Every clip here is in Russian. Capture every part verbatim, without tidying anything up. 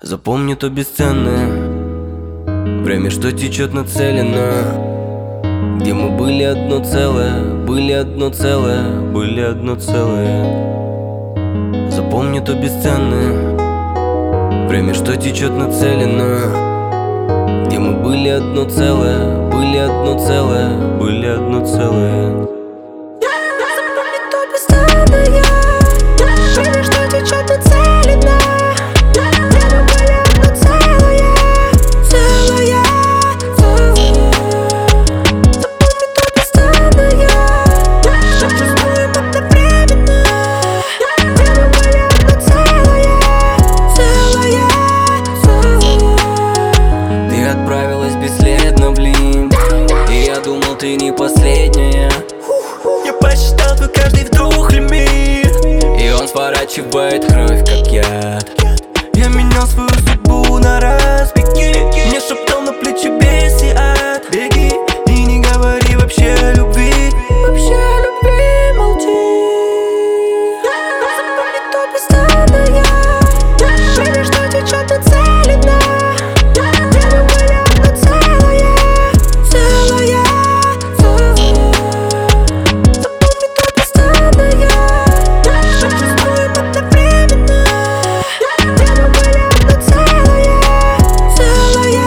Запомни то бесценное время, что течет нацелено, где мы были одно целое, были одно целое, были одно целое. Запомни то бесценное время, что течет нацелено, где мы были одно целое, были одно целое, были одно целое. Запомни то бесценное время, что течет нацелено, где мы были одно целое, целое, целое. Запомни то бесценное, что чувствуем одновременно, где мы были одно целое, целое, целое. Ты отправилась бесследно, блин, и я думал, ты не последняя. Я посчитал твой каждый вдох лимит, и он сворачивает кровь, как яд. я менял свою судьбу на раз. Беги, мне шептал на плечи бес и ад. Беги и не говори вообще о любви, Вообще о любви молчи. Запомни то бесценное время, что течет нацелено, где мы были одно целое, целое, целое. Запомни то бесценное, что чувствуем одновременно, где мы были одно целое, целое,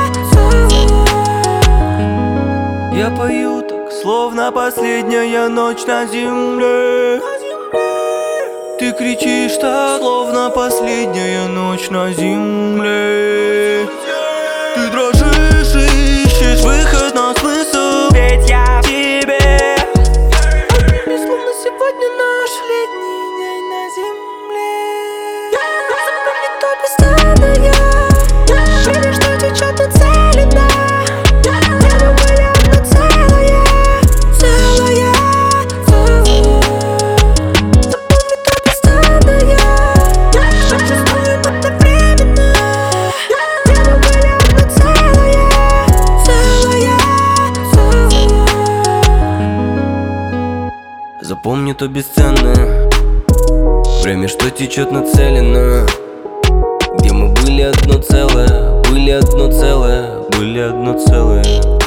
целое. я пою так, словно последняя ночь на земле. Ты кричишь так, словно последняя ночь на земле. Ты дрожишь и ищешь выход на смысл, ведь я в тебе. И словно сегодня наш летний день на земле. Запомни то бесценное время, что течет нацелено, где мы были одно целое, целое, целое. Запомни то бесценное, что чувствуем одновременно, где мы были одно целое, целое, целое. Запомни то бесценное время, что течет нацелено, где мы были одно целое, были одно целое, были одно целое.